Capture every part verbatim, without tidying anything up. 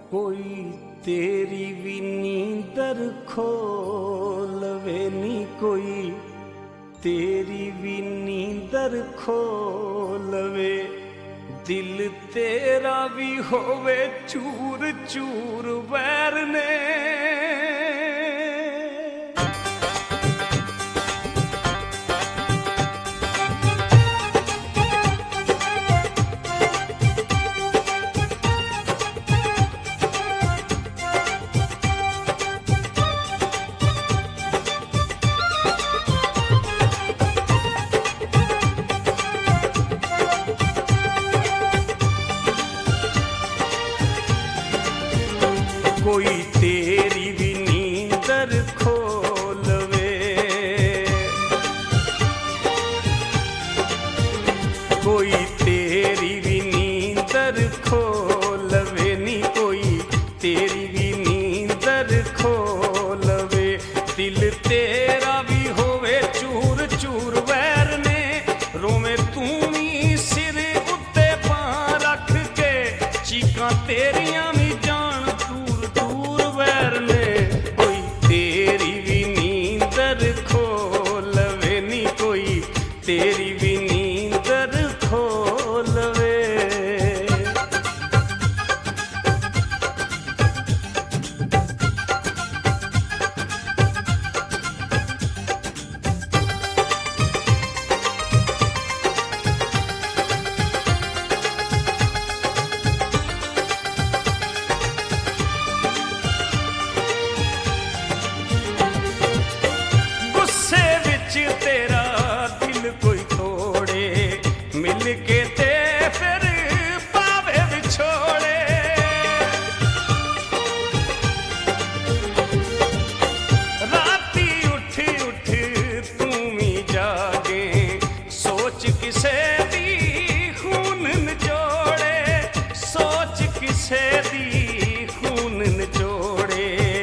कोई तेरी भी नींदर खोलवे नी, कोई तेरी भी नींदर खोलवे। दिल तेरा भी होवे चूर चूर वैर ने। कोई तेरी भी नींदर खोलवे, कोई तेरी भी नींदर खोलवे नी, कोई तेरी भी नींदर खोलवे। दिल तेरा भी होवे चूर चूर वैर ने, रोवे तू भी सिर उत्ते पा रख के, चीकां तेरियां भी तेरी भी नींदर खोलवे। गुस्से विच तेरा कोई तोड़े, मिल के ते फिर पावे विछोड़े। राती उठ उठ तू भी जागे, सोच किसे दी खून निचोड़े, सोच किसे दी खून निचोड़े।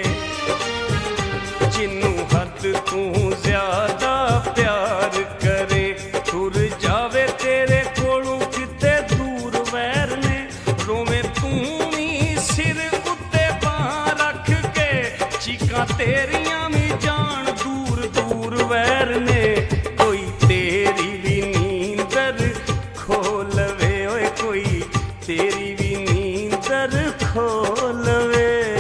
जिन्नू हद तू ज्यादा प्यार करे, तुर जावे तेरे कोलों किते दूर वैर ने, रोवे तू भी सिर उत्ते पा रख के, चीकां तेरियां भी जान दूर दूर वैर ने। कोई तेरी भी नींदर खोलवे, ओए कोई तेरी भी नींदर खोलवे।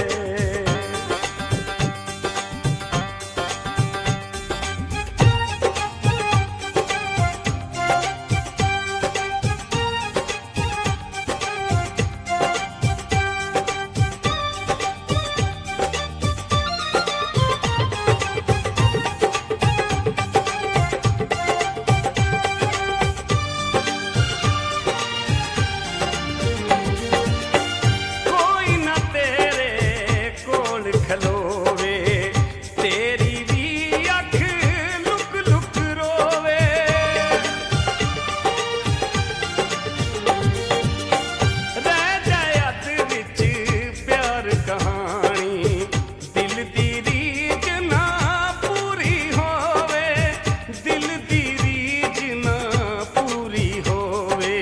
खलोवे तेरी भी अख लुक लुक रोवे, रह जाए अध विच प्यार कहानी, दिल दी रीझ ना पूरी होवे, दिल दी रीझ ना पूरी होवे।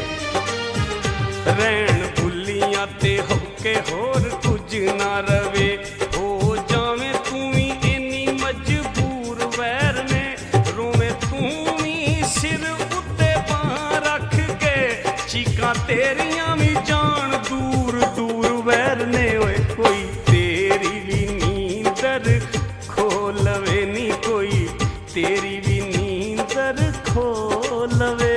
रैन भुलियां ते होके होर कुछ ना रवे, हो जावे तू भी इन्नी मजबूर वैर ने, रोवे तू भी सिर उत्ते पा रख के, चीकां तेरियां भी जान दूर दूर वैर ने। ओए कोई तेरी भी नींदर खोलवे नी, कोई तेरी भी नींदर खोलवे।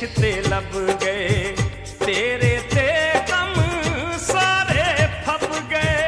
रिश्ते लब गए, तेरे ते कम सारे फब गए।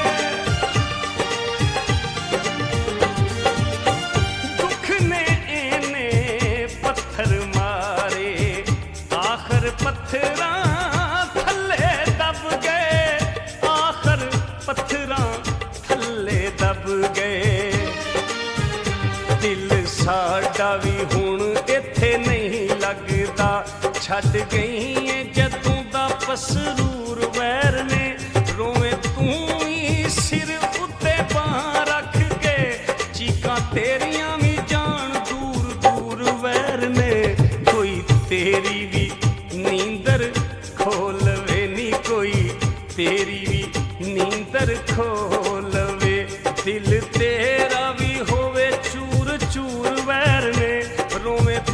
दुख ने एने पत्थर मारे, आखर पत्थरां थल्ले दब गए, आखर पत्थरां थल्ले दब गए। दिल साडा भी हुण इत्थे नहीं लगदा, छड्ड गई है जदों दा पसरूर वैर ने, रोवें तू ही सिर उत्ते बांह रख के, चीकां तेरियां भी जान दूर दूर वैर ने। कोई तेरी भी नींदर खोलवे नी, कोई तेरी भी नींदर खोलवे। दिल तेरा भी होवे चूर चूर वैर ने, रोवें